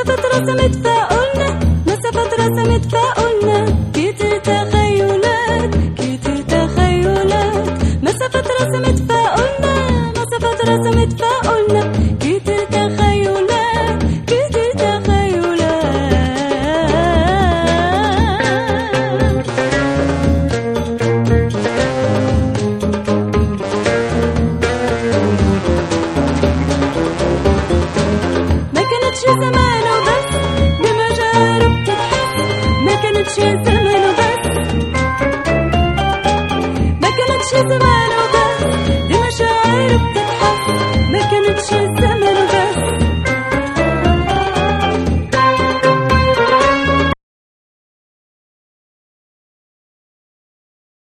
مسافات رسمت تفاؤلنا، مسافات رسمت تفاؤلنا، كيت التخيلات كيت التخيلات، مسافات رسمت تفاؤلنا، مسافات رسمت تفاؤلنا، كيت التخيلات كيت التخيلات. ما كانتش زمان وبس بمجارب تتحس، ما كانتش